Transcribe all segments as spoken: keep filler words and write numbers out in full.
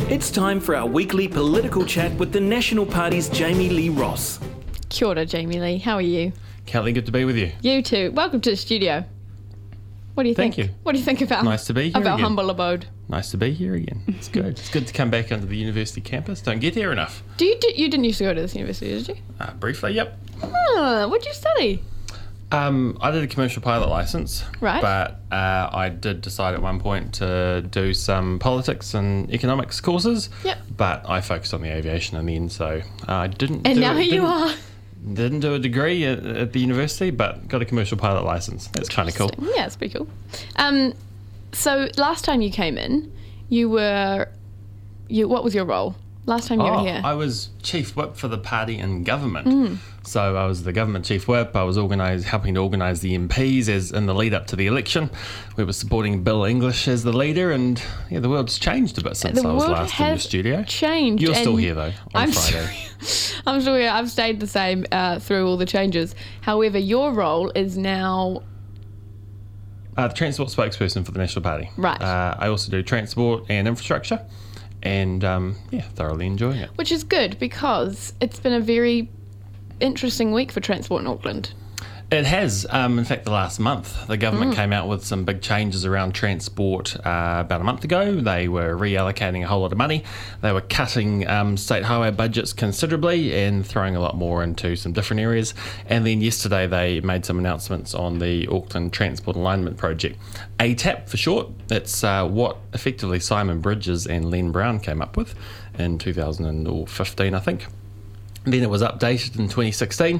It's time for our weekly political chat with the National Party's Jamie Lee Ross. Kia ora, Jamie Lee. How are you? Kelly, good to be with you. You too. Welcome to the studio. What do you Thank think? you. What do you think about, Nice to be here of our again. humble abode? Nice to be here again. It's good. It's good to come back onto the university campus. Don't get here enough. Do you do, you didn't used to go to this university, did you? Uh, briefly, yep. Ah, what did you study? Um, I did a commercial pilot license. Right. But uh, I did decide at one point to do some politics and economics courses. Yep. But I focused on the aviation in the end, so I didn't And do now it, you didn't- are. Didn't do a degree at, at the university, but got a commercial pilot license. That's kind of cool. Yeah, it's pretty cool. Um, so last time you came in, you were, you what was your role? Last time you Oh, were here. I was chief whip for the party and government. So I was the government chief whip. I was organise, helping to organise the M Ps as in the lead up to the election. We were supporting Bill English as the leader, and yeah, the world's changed a bit since The I was world last in the has studio. changed. You're still and here though on I'm Friday. Still, I'm still here. I've stayed the same uh, through all the changes. However, your role is now Uh, the transport spokesperson for the National Party. Right. Uh, I also do transport and infrastructure, and um, yeah, thoroughly enjoying it. which is good because it's been a very interesting week for transport in Auckland. It has. Um, in fact, the last month, the government came out with some big changes around transport uh, about a month ago. They were reallocating a whole lot of money. They were cutting um, state highway budgets considerably and throwing a lot more into some different areas. And then yesterday, they made some announcements on the Auckland Transport Alignment Project. A T A P for short. It's uh, what effectively Simon Bridges and Len Brown came up with in two thousand fifteen, I think. Then it was updated in twenty sixteen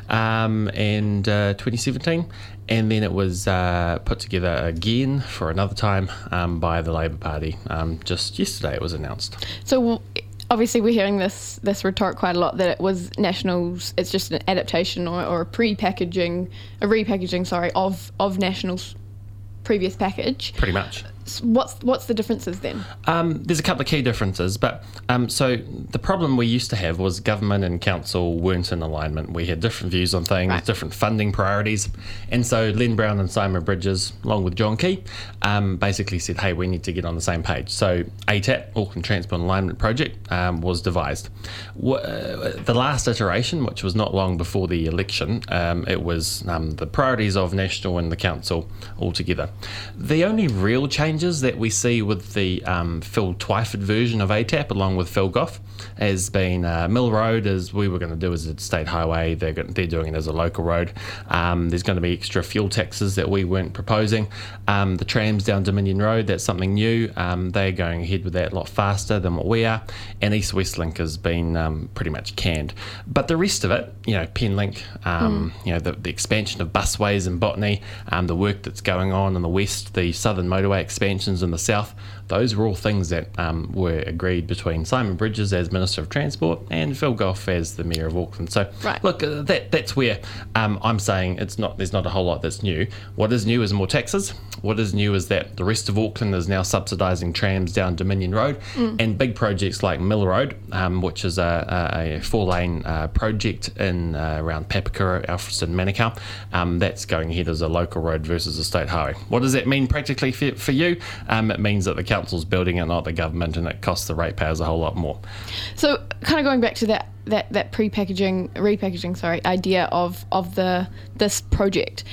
um, and uh, twenty seventeen, and then it was uh, put together again for another time um, by the Labour Party. Um, just yesterday it was announced. So obviously we're hearing this this retort quite a lot that it was Nationals. It's just an adaptation or, or a pre-packaging, a repackaging, sorry, of of Nationals' previous package. Pretty much. S- What's what's the differences then? Um, there's a couple of key differences, but um, so the problem we used to have was government and council weren't in alignment. We had different views on things, Right. different funding priorities, and so Len Brown and Simon Bridges, along with John Key, um, basically said, hey, we need to get on the same page. So A T A P, Auckland Transport Alignment Project, um, was devised. W- uh, the last iteration, which was not long before the election, um, it was um, the priorities of National and the council all together. The only real change that we see with the um, Phil Twyford version of A T A P, along with Phil Goff, has been uh, Mill Road, as we were going to do as a state highway. They're, go- they're doing it as a local road. Um, there's going to be extra fuel taxes that we weren't proposing. Um, the trams down Dominion Road, that's something new. Um, they're going ahead with that a lot faster than what we are. And East West Link has been um, pretty much canned. But the rest of it, you know, Penlink, um, you know, the, the expansion of busways in Botany, um, the work that's going on in the west, the southern motorway expansions in the south, those were all things that um, were agreed between Simon Bridges as Minister of Transport and Phil Goff as the Mayor of Auckland. So, Right. look, uh, that that's where um, I'm saying it's not. There's not a whole lot that's new. What is new is more taxes. What is new is that the rest of Auckland is now subsidising trams down Dominion Road, and big projects like Mill Road, um, which is a, a, a four-lane uh, project in uh, around Papakura, Alfriston, Manukau. Um, that's going ahead as a local road versus a state highway. What does that mean practically for, for you? Um, it means that the council's building it, not the government, and it costs the ratepayers a whole lot more. So kind of going back to that that that pre-packaging, repackaging, sorry, idea of of the this project.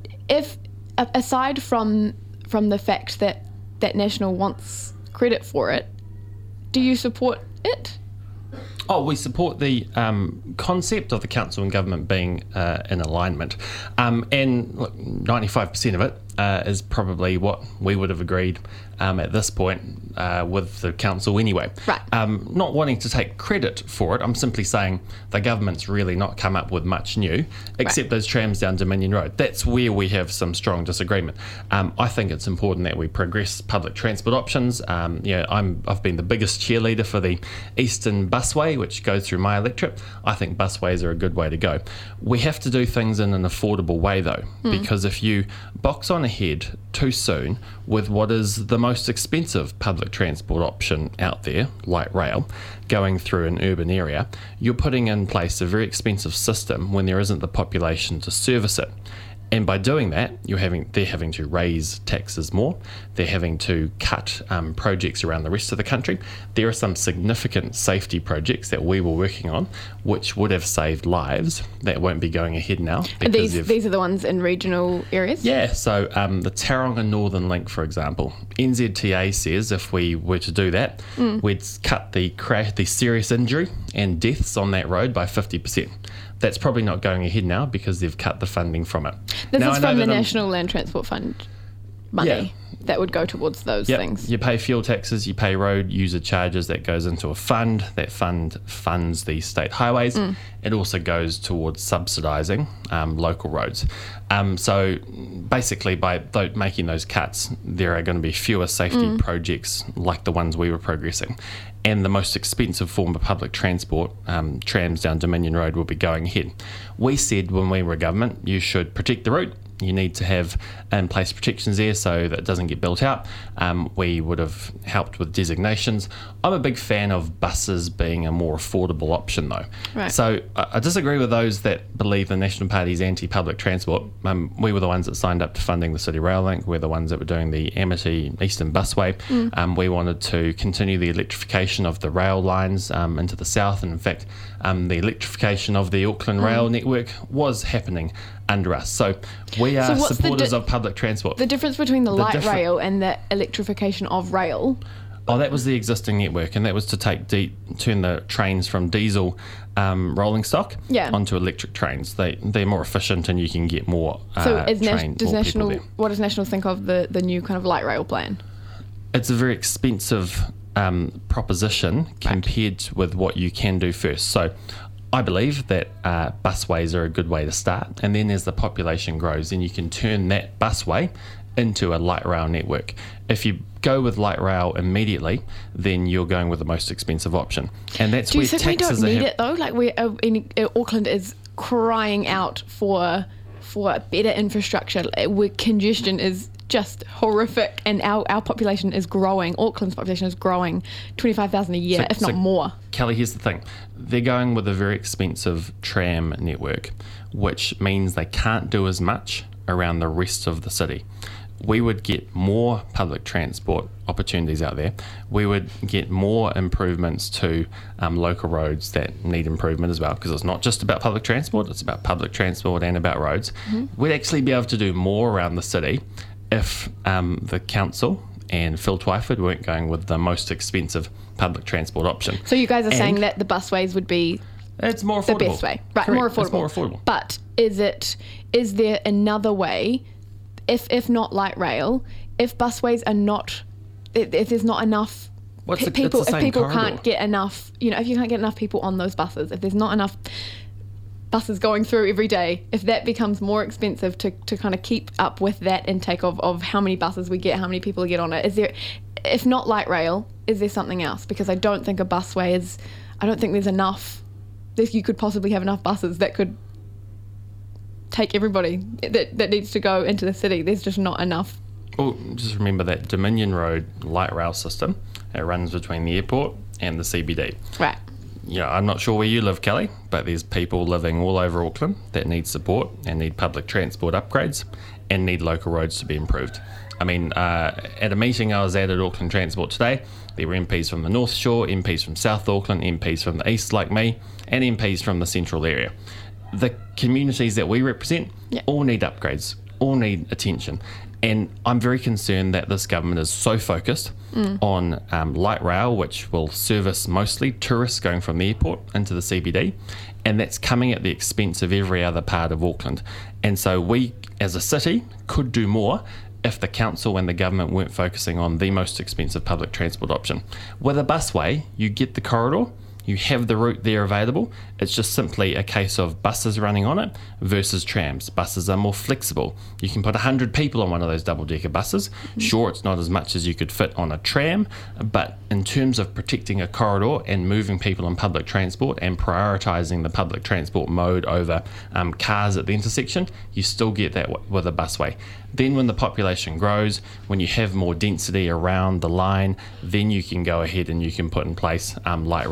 If a- aside from from the fact that that National wants credit for it, do you support it? Oh, we support the um, concept of the council and government being uh, in alignment. Um, and look, ninety-five percent of it uh, is probably what we would have agreed um, at this point uh, with the council anyway. Right. Um, not wanting to take credit for it, I'm simply saying the government's really not come up with much new, except Right. those trams down Dominion Road. That's where we have some strong disagreement. Um, I think it's important that we progress public transport options. Um, you know, I'm, I've been the biggest cheerleader for the Eastern Busway, which goes through my electorate. I think busways are a good way to go. We have to do things in an affordable way, though, because if you box on ahead too soon with what is the most expensive public transport option out there, light rail, going through an urban area, you're putting in place a very expensive system when there isn't the population to service it. And by doing that, you're having they're having to raise taxes more. They're having to cut um, projects around the rest of the country. There are some significant safety projects that we were working on, which would have saved lives that won't be going ahead now. And these these are the ones in regional areas? Yeah, so um, the Tauranga Northern Link, for example, N Z T A says if we were to do that, mm. we'd cut the crash, the serious injury and deaths on that road by fifty percent. That's probably not going ahead now because they've cut the funding from it. This now, is from the National Land Transport Fund money yeah. that would go towards those yep. things. You pay fuel taxes, you pay road user charges, that goes into a fund. That fund funds the state highways. Mm. It also goes towards subsidising um, local roads. Um, so basically by th- making those cuts, there are going to be fewer safety mm. projects like the ones we were progressing. And the most expensive form of public transport, um, trams down Dominion Road, will be going ahead. We said when we were government, you should protect the route. You need to have in place protections there so that it doesn't get built out. Um, we would have helped with designations. I'm a big fan of buses being a more affordable option though. Right. So I, I disagree with those that believe the National Party is anti-public transport. Um, we were the ones that signed up to funding the City Rail Link. We're the ones that were doing the Amity Eastern Busway. Mm. Um, we wanted to continue the electrification of the rail lines um, into the south. And in fact, um, the electrification of the Auckland mm. rail network was happening under us. So we are so supporters di- of public transport. The difference between the, the light differ- rail and the electrification of rail? Oh, that was the existing network, and that was to take de- turn the trains from diesel um, rolling stock yeah. onto electric trains. They they're more efficient, and you can get more. Uh, so, is train, does more National there. What does National think of the, the new kind of light rail plan? It's a very expensive um, proposition right. compared with what you can do first. So, I believe that uh, busways are a good way to start, and then as the population grows, then you can turn that busway into a light rail network. If you go with light rail immediately, then you're going with the most expensive option, and that's Do where you think taxes we don't need are it though? Like we, uh, in, uh, Auckland is crying out for for better infrastructure. Where congestion is just horrific, and our, our population is growing. Auckland's population is growing twenty-five thousand a year, so, if not so, more. Kelly, here's the thing. They're going with a very expensive tram network, which means they can't do as much around the rest of the city. We would get more public transport opportunities out there. We would get more improvements to um, local roads that need improvement as well, because it's not just about public transport, it's about public transport and about roads. Mm-hmm. We'd actually be able to do more around the city if um, the council and Phil Twyford weren't going with the most expensive public transport option. So you guys are and saying that the busways would be it's more affordable. the best way, right? Correct. More affordable. It's more affordable. But is it? Is there another way? If if not light rail, if busways are not, if, if there's not enough What's pe- the, people, it's the if same people corridor. can't get enough, you know, if you can't get enough people on those buses, if there's not enough buses going through every day, if that becomes more expensive to, to kind of keep up with that intake of, of how many buses we get, how many people get on it, is there, if not light rail, is there something else? Because I don't think a busway is, I don't think there's enough, there's, you could possibly have enough buses that could take everybody that, that needs to go into the city. There's just not enough. Well, just remember that Dominion Road light rail system, it runs between the airport and the C B D. Right. You know, I'm not sure where you live, Kelly, but there's people living all over Auckland that need support and need public transport upgrades and need local roads to be improved. I mean, uh, at a meeting I was at at Auckland Transport today, there were M Ps from the North Shore, M Ps from South Auckland, M Ps from the East like me, and M Ps from the central area. The communities that we represent yeah. all need upgrades, all need attention. And I'm very concerned that this government is so focused mm. on um, light rail, which will service mostly tourists going from the airport into the C B D, and that's coming at the expense of every other part of Auckland. And so we, as a city, could do more if the council and the government weren't focusing on the most expensive public transport option. With a busway, you get the corridor, you have the route there available. It's just simply a case of buses running on it versus trams. Buses are more flexible. You can put one hundred people on one of those double-decker buses. Mm-hmm. Sure, it's not as much as you could fit on a tram, but in terms of protecting a corridor and moving people in public transport and prioritising the public transport mode over um, cars at the intersection, you still get that w- with a busway. Then when the population grows, when you have more density around the line, then you can go ahead and you can put in place um, light rail. It,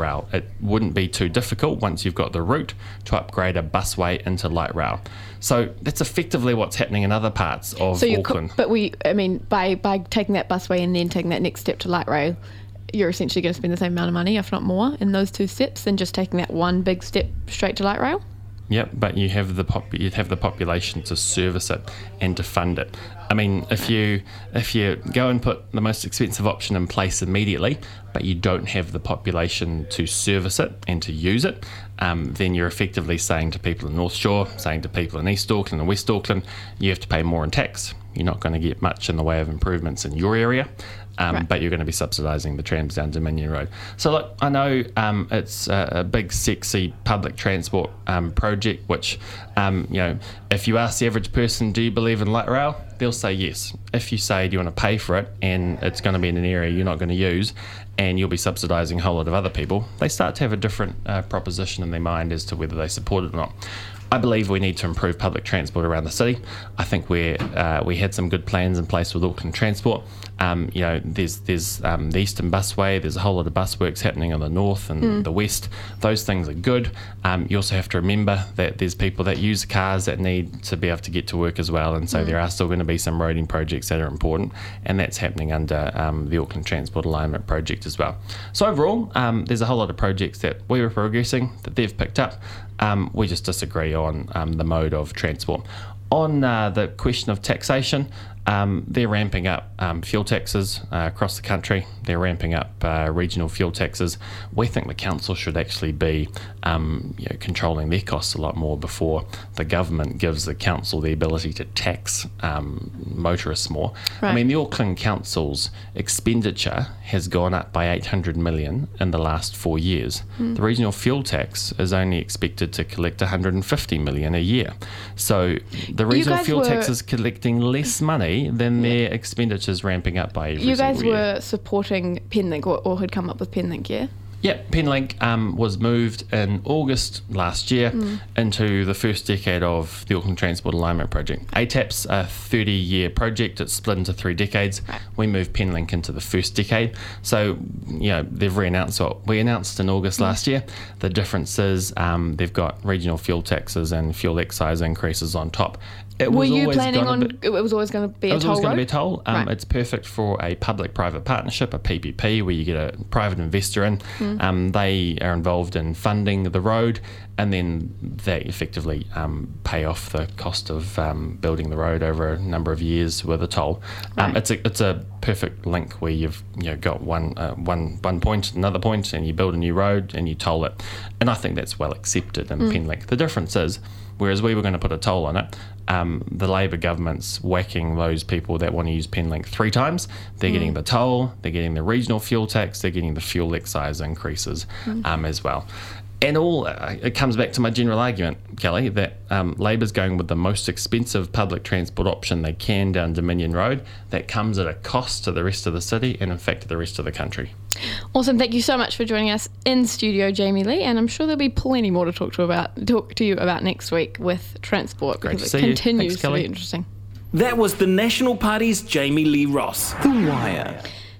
it wouldn't be too difficult once you've got the route to upgrade a busway into light rail. So that's effectively what's happening in other parts of So you Auckland. co- but we, I mean, by by taking that busway and then taking that next step to light rail, you're essentially going to spend the same amount of money, if not more, in those two steps than just taking that one big step straight to light rail. Yep, but you have the pop- you'd have the population to service it and to fund it. I mean, if you if you go and put the most expensive option in place immediately, but you don't have the population to service it and to use it, um, then you're effectively saying to people in North Shore, saying to people in East Auckland and West Auckland, you have to pay more in tax. You're not going to get much in the way of improvements in your area. Um, Right. But you're going to be subsidising the trams down Dominion Road. So look, I know um, it's a, a big, sexy public transport um, project, which, um, you know, if you ask the average person, do you believe in light rail? They'll say yes. If you say, do you want to pay for it, and it's going to be in an area you're not going to use, and you'll be subsidising a whole lot of other people, they start to have a different uh, proposition in their mind as to whether they support it or not. I believe we need to improve public transport around the city. I think we uh, we had some good plans in place with Auckland Transport. Um, you know, there's there's um, the Eastern Busway. There's a whole lot of bus works happening on the north and mm. the west. Those things are good. Um, you also have to remember that there's people that use cars that need to be able to get to work as well, and so mm. there are still going to be some roading projects that are important, and that's happening under um, the Auckland Transport Alignment Project as well. So overall, um, there's a whole lot of projects that we were progressing that they've picked up. Um, we just disagree on um, the mode of transport. On uh, the question of taxation, um, they're ramping up um, fuel taxes uh, across the country. They're ramping up uh, regional fuel taxes. We think the council should actually be um, you know, controlling their costs a lot more before the government gives the council the ability to tax um, motorists more. Right. I mean, the Auckland Council's expenditure has gone up by eight hundred million in the last four years. Mm. The regional fuel tax is only expected to collect one hundred fifty million a year. So the regional fuel were, tax is collecting less money than yeah. their expenditures ramping up by every You guys single were year. supporting Penlink, or, or had come up with Penlink, yeah? Yep, Penlink um, was moved in August last year mm. into the first decade of the Auckland Transport Alignment Project. A T A P's a thirty-year project. It's split into three decades. Right. We moved Penlink into the first decade. So, you know, they've re-announced what we announced in August mm. last year. The difference is um, they've got regional fuel taxes and fuel excise increases on top. It Were was you always planning on? Be, it was always going to be a it was toll always going road? to be a toll. Um, Right. It's perfect for a public-private partnership, a P P P, where you get a private investor in. Mm. Um, they are involved in funding the road, and then they effectively um, pay off the cost of um, building the road over a number of years with a toll. Um, Right. It's a it's a perfect link where you've you know got one uh, one one point, another point, and you build a new road and you toll it. And I think that's well accepted in mm. Penlink. The difference is, whereas we were going to put a toll on it, um, the Labor government's whacking those people that want to use Penlink three times. They're mm. getting the toll, they're getting the regional fuel tax, they're getting the fuel excise increases mm. um, as well. And all uh, it comes back to my general argument, Kelly, that um, Labor's going with the most expensive public transport option they can down Dominion Road. That comes at a cost to the rest of the city and, in fact, to the rest of the country. Awesome. Thank you so much for joining us in studio, Jamie Lee. And I'm sure there'll be plenty more to talk to about talk to you about next week with transport, Great because to it see you. continues Thanks, to Kelly. be interesting. That was the National Party's Jamie Lee Ross. The Wire.